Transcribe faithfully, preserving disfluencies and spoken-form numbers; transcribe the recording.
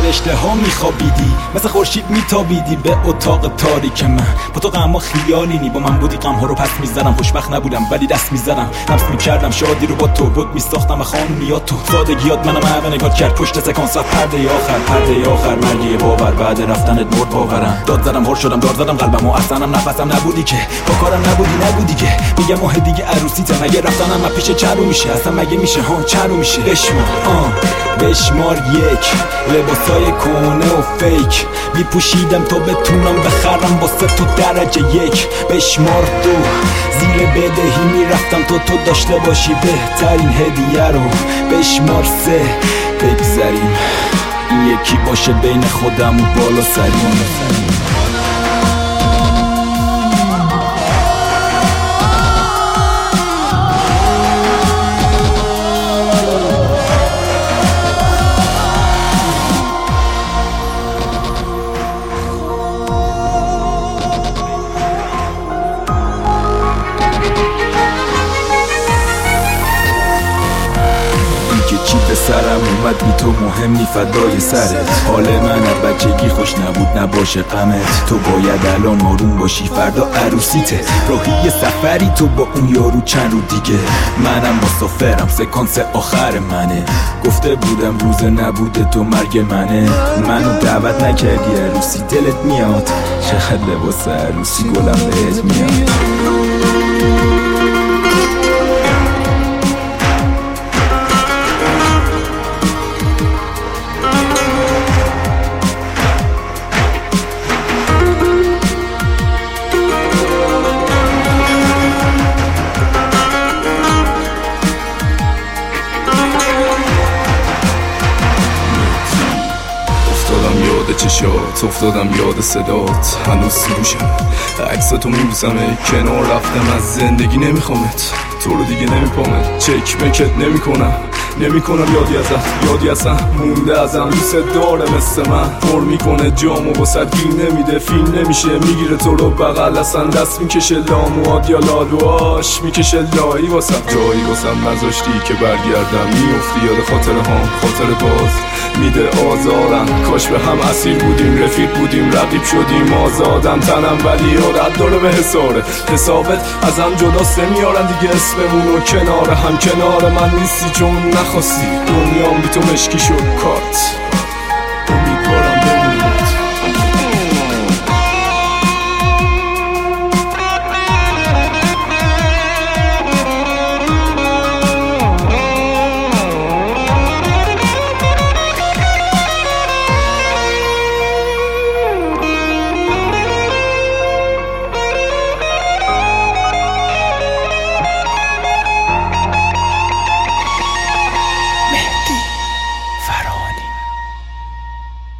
رشته ها میخوابیدی، مثل خورشید میتابیدی به اتاق تاریک من. با تو غم ها خیالی نی، با من بودی غم ها رو پس میزدم. خوشبخت نبودم ولی دست میزدم، لمس میکردم شادی رو با تو. بود میساختم و خانومیات تو، سادگیات منم همه نگات کرد پشت سکانسات. پرده آخر پرده آخر مرگی باور، بعد رفتنت مرد باورم. داد زدم هر شدم دار زدم قلبم و اصلا نفسم نبودی که، با کارم نبودی نبودی که. میگم ماه دیگه عروسیته، مگه رفتنم از پیش چرو میشه؟ اصلا مگه میشه ها چرو میشه؟ بشمار آه بشمار یک، لباسای کونه و فیک میپوشیدم تا بتونم بخرم واسه تو درجه یک. بشمار دو، زیر بدهی میرفتم تا تو داشته باشی بهترین هدیه رو. بشمار سه، بگذریم این یکی باشه بین خودم و بالا سریم. چی به سرم اومد بی تو مهم نی فدای سرت. حال من از بچگی خوش نبود نباشه غمت. تو باید الان آروم باشی فردا عروسیته. راهی سفری تو با اون یارو چند رو دیگه. منم مسافرم سکانس آخر منه. گفته بودم روز نبوده تو مرگ منه. منو دعوت نکردی عروسی دلت میاد. چقدر لباس عروسی گلم بهت میاد. یاد چشات افتادم یاد صدات هنوز سروشم. عکساتو میبوسمه کنار رفتم از زندگی نمیخوامت. تو رو دیگه نمیپامت چک مکت نمیکنم نمیکنم یادی ازت یادی اصلا مونده ازم. دوست داره مثل من پر میکنه جامو واسد گیر نمیده فیلم نمیشه. میگیره تو رو بغل اصلا دست میکشه لاموات یا لالواش میکشه لایی واسم. جایی واسم نذاشتی که برگردم میافتی یاد خاطر هم خاطر باز میده آزارم. کاش به هم اسیر بودیم رفیق بودیم رقیب شدیم آزادم تنم ولی عادت داره به حساره. حسابت از هم جداست نمیارن دیگه اسممون و کنار هم کنار من نیستی چون نخواستی. دنیام بی تو مشکی شد کات.